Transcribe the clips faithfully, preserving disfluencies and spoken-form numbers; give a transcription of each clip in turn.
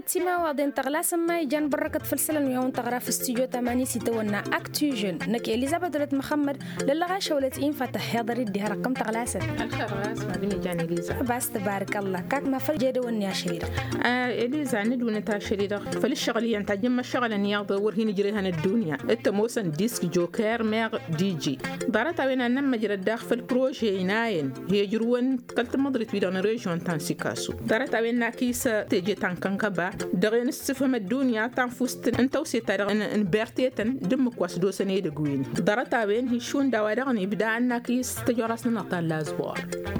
سيما وادين تغلاس ما يجان بركة فلسلن ويهون تغرا في استوديو تمانية ستة أكتوجن نك إليزابيث ولت محمد للغاشة ولت إين فتح يضري ديها رقم تغلاسة الخير غاس ما بيني جاني إليزا بس تبارك الله كاك ما فالجيد ونيا شريرة آه إليزا ندون تا شريرة فللشغلية أنت جمع الشغل أن يغضى ورهين جريها الدنيا أنت موسن ديسك جوكر ميغ دي جي دارت وين أنا مجرى الداخل في البروجي ناين هي جروان قلت مضرت بيدان ريجون تانسي كاسو دارت وين كيس تيجي تانكن كبا دغين السفهم الدنيا تنفست أنت وسيتار إن بيرتيتن دمك واسدو سنة دقوين دارت وين هي شون دوارغني يبدأ أنك كيس تجارسنا نطال لازوار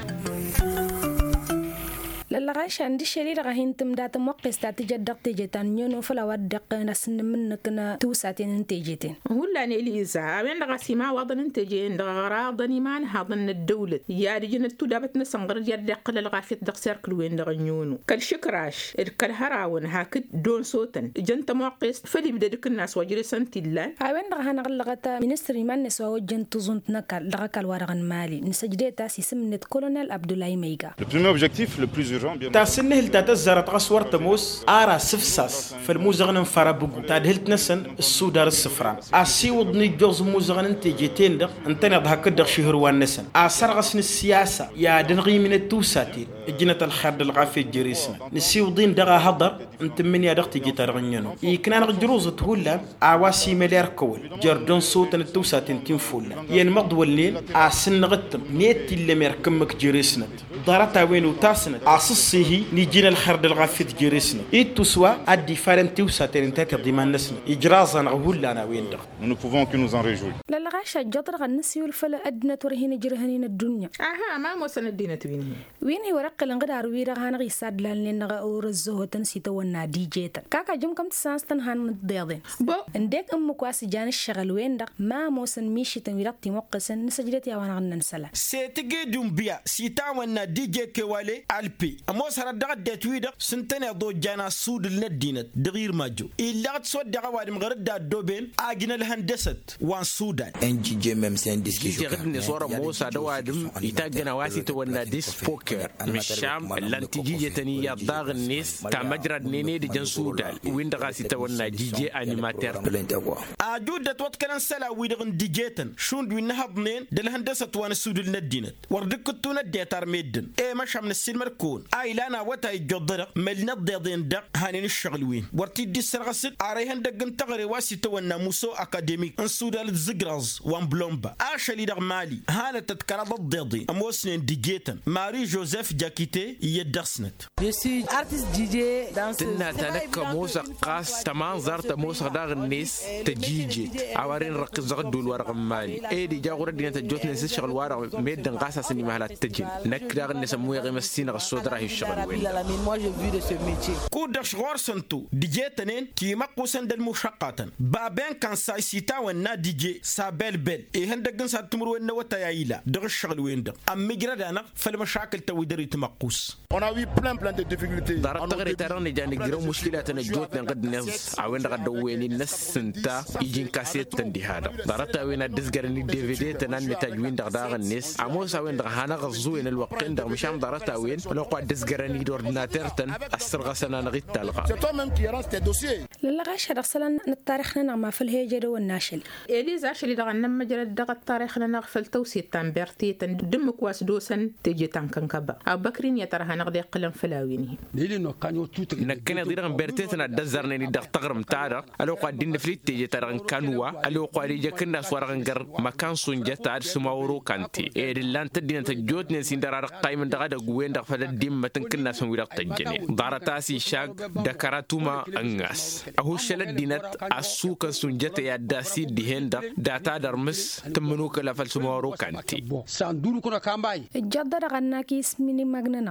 للغاش عندي شريرة غاهين تمدات موقس تاتجدق تيجتان يونو فلا ودق نسن منك توساتين تيجتين هلا إليزا وين غاسي ما وضن انتجين غراضني ما نهضن الدولة يا رجل تدابت نسنغر يدق للغافية دق سيركل وين دغنيونو كل شكراش كل هراون هاك دون صوتن جنت موقس فلي بدك الناس وجري سنتي لا وين غانا غلغتا مينستري من نسوا وجن تزنت نكال دغكال ورغن مالي نسجديتا سيسمنت كولونيل عبد الله ميغا Le premier objectif, le plus urgent, تاسنه التاتزرت قصور تموس آرا سفساس فالموزغن فرابقو تادهلت نسن السودار السفران أسيوض نيجوز موزغن تيجيتين دق انتنا ضحك دق شهر وانسن أسرغسن السياسة يا دنغي من التوساتين الجنة الخرد الغافي الجريسنا نسيوضين دغا هضر انت من يا دق تيجي ترغنينو يكنا نغجروز تهولا عواسي مليار كول جردون صوتن التوساتين تنفولا ين مضولين أسن غتم نيتي اللي ميركمك جريسنا دارتا وينو تاسنت أصصيه نيجينا الخرد الغافيت جريسنا إتوسوا الدفارن توساتين انتات ضمان نسنا إجرازا نغهول لنا وين دغ nous ne pouvons que nous en réjouir. لا غاشا جدر غنسيو الفلا أدنى تورهين جرهنين الدنيا أها ما موسن الدينة توينه وين هي ورق لنقدر ويرا هان غيساد لان لنغا أورزه تنسيت ونا دي جيتا كاكا جم كم تسانستن هان الضياضين بو انديك أم كواسي جان الشغل وين دغ ما موسن ميشي تنويرتي موقسن نسجلتي وانا غنن سلا سيتجي دومبيا سيتا ونا دي جي كوالي ألبي أموس هردغ دتويدا سنتنا دو جانا سود الندينة دغير ماجو إلا تصود دغواد مغرد دوبين أجن الهندسة وان سودان إنجي جي مم سندسكي جي غدني صورة موسى دوادم يتاقنا واسي تونا ديس بوكر مشام لانتيجي جتني يضاغ الناس كمجرد نيني دي جن سودان وين دغاسي تونا جي جي أنيماتير أجود دتوات كلام سلا ويدغن دي جيتن شون دوين نهضنين دالهندسة وان سود الندينة وردك كتونا ديتار ميدن إيه مشام من السلمر كون أي لانا وتا يجدر ملنا ضيضين دق هانين الشغل وين ورتي دي سرغسل أريهن دقن تغري واسي تونا موسو أكاديميك انسودال الزقراز وان بلومبا أشلي دغ مالي هانا تتكرا ضدي أموسنين دي جيتن ماري جوزيف جاكيتي يدرسنت يسي أرتست دي جي تنا تنك موسى قاس تمان زارت موسى داغ الناس تجيجي عوارين رق زغدو الورق مالي اي دي جاغور دي نتجوت نسي شغل ورق ميدن قاسا سني مهلا تجين نك داغ الناس موي غمسين غسود راهي الشغل وين كود شغور سنتو دي جي تنين كي مقوسن دل مشقاتن بابين كان ساي سيتا ونا دي جي سابل بل اي هندغن ساتمر ونا وتا يايلا دغ الشغل وين دغ ام ميغرادانا فالمشاكل تويدري تمقوس On a eu plein plein de difficultés. دارت تغري تراني جاني جرو مشكلات نجوت نقد ناس عوين غد وين الناس سنتا يجين كاسيت تندي هذا دارت وين ديسغرني دي في دي تنان نتاجوين دغ داغ الناس عموس وين دغ هانا غزوين الوقين دغ مشام دارت وين لو قد ديسغرني دوردناتير تن اسرغ سنه نغيت تلقى C'est toi-même qui arrange tes dossiers. لا غاش رسلا التاريخ ما في الهيجر والناشل إليزا شلي دغ نما جرد دغ التاريخ لنا غفل توسيت تان بيرتي تن دم كواس دوسن تيجي تان كنكبا أبو بكرين يترها نغدي قلم فلاوينه نكنا ديران بيرتيتنا دزرني دغ تغرم تارا الو قادين فليت تيجي تران كانوا الو قادي جكنا سوارغن غر مكان سونجا تار سماورو كانتي اي لان تدين تجوت نسين درار قايم دغ دغ وين دغ فلا ديم متن كنا سون ويرق تجني دارتاسي شاك دكراتوما انغاس اهو شل دينت اسوك سونجا يا داسي ديهندا داتا درمس تمنو كلا فل سماورو كانتي ساندورو كنا كامباي جدر غناكي اسمني مغننا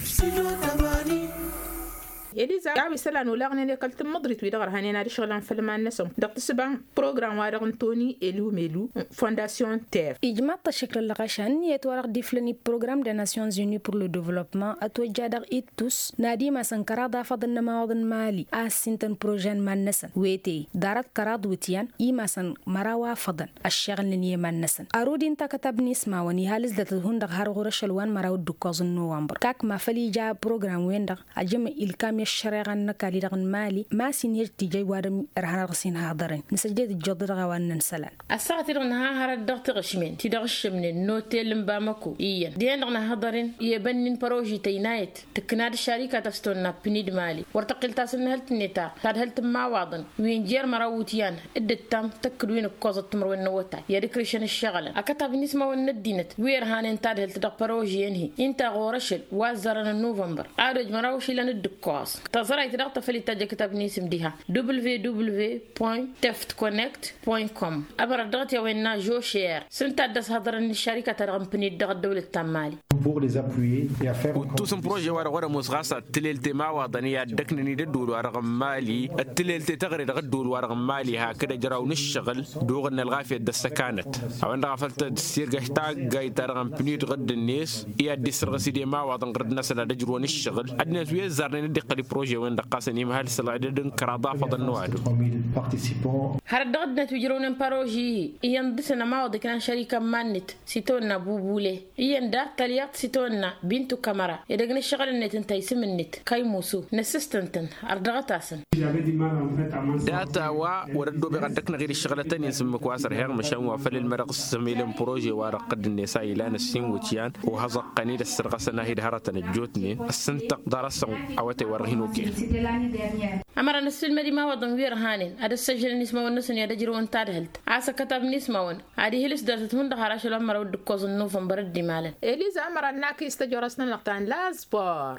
إليزا قاوي سلان ولاغني لي قلت مضري توي دغر هاني ناري شغلان فلمان نسم دقت سبان بروغرام وارغن توني إلو ميلو فونداسيون تيف إجماع تشكل اللغاشان يتوارق ديفلني بروغرام دي ناسيونز يوني بور لو ديفلوبمون أتوجه دغ إيتوس نادي ما سنكرا ضافض النماوض مالي آسنتن بروجان ما نسن ويتي دارت كراد وتيان إيما سن مراوا فضن الشغل لنيه ما نسن أرودين تا كتاب نسما وني هالز دتهون دغ هارغور شلوان مراو دكوز نوامبر كاك ما فلي جا بروغرام وين دغ أجمع إلكامي الشريعة نكالي رغن مالي ما سينير تيجي وادم رهنا رسين هادرين نسجد الجد رغوان ننسلان الساعة ترغنها هرد دغت غشمين تدغش من النوتيل مبامكو إيان دين رغنا هادرين يبنين بروجي تينايت تكناد الشركة تفستونا بنيد مالي ورتقل تاسن هلت النتا تاد هلت ما واضن وين جير مراوتيان الدتام تكدوين الكوزة تمر والنوتا يدكريشن الشغلة أكتب نسمة والندينت وير هان تاد هلت دغ بروجي ينهي انت غورشل وازرنا نوفمبر عادج مراوشي لان الدكواس تزرع تدغت فلي تاجا كتاب نيسم ديها دبليو دبليو دوت تفت كونكت دوت كوم أبرا دغت يوينا جو شير سنتا دس هادرن الشركة ترغم بنيد دغ الدولة التامالي pour les appuyer et à faire وتوسم بروجي ورا ورا مسغاسة تليلتي ما وطنية دكنني ددول ورغم مالي التليلتي تغري دغدول ورغم مالي هكذا جراو نشغل دوغن الغافية دس كانت أو عند غفلت السير قحتاج جاي ترغم بنيد غد الناس يا ديسر غسيدي ما وطن غد الناس اللي دجرو نشغل عندنا تويا زارني ندق لي بروجي وين دقاسني مهال سلا دن كرادا فضل نوادو هرد غدنا تجرون بروجي يندسنا ما وض كان شركة مانت سيتونا بوبولي يندا تليات سيتونا بنتو كاميرا يدغن الشغل النت انت يسم النت كاي موسو نسستنتن أردغتاسن داتا وا وردو بغدكنا غير الشغلتين يسمك واسر هير مشان وفل المرق سميلن بروجي ورقد النساء الى نسين وتيان وهزق قنيد السرقسنا هي دهرتن الجوتني السنتق درس اوتي ورهينوكي امر نسل مدي ما وضن وير هانين اد السجل نسمه ونسن يدجرو انت دهلت عسى كتب نسمه ون ادي هلس درت من دهراش لما ود كوز نوفمبر دي مال اليزا امر انك استجرسنا لقطان لاسبور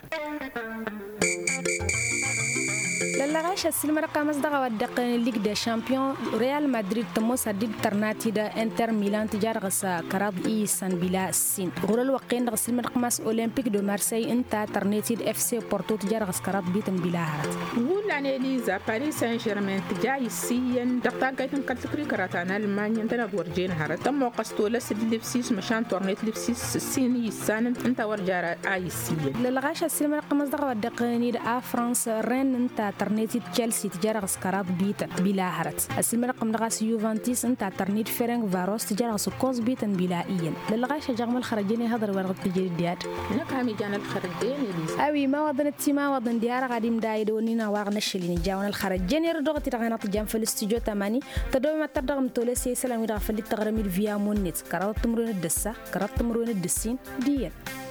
للغاش السلم رقم مصدق ودق ليغ دي شامبيون ريال مدريد تموس ديب ترناتي دا انتر ميلان تجار غسا كراد اي سان بلا سين غور الوقين غسل مرقماس اولمبيك دو مارسي انت ترناتي اف سي بورتو تجار غس كراد بيتن بلا هرات ولا اليزا باريس سان جيرمان تجاي سين دقتا قايتن كالتكري كراتانا المانيا انت ورجين هرات تم قستولا سد لبسيس مشان تورنيت لبسيس سين يسان انت ورجار اي سين للغاش السلم رقم مصدق ودق نيد ا فرانس رين انت ترنيتي تشيلسي تجار غسكرات بيتن بلا هرت السلم رقم نغاس يوفنتوس انت ترنيت فيرنغ فاروس تجار غسكوز بيتن بلا اين للغاش جغم الخرجين هذا ورغت تجري ديات نكامي جان الخرجين اوي ما وضن التيما وضن ديار غاديم دايدونينا واغ نشلين جاون الخرجين يردغتي تغنات جام في الاستوديو ثمانية تدوم ما تدغم تولسي سلام يدغ في التغرمي فيا مونيت كرات تمرون الدسه كرات تمرون الدسين ديال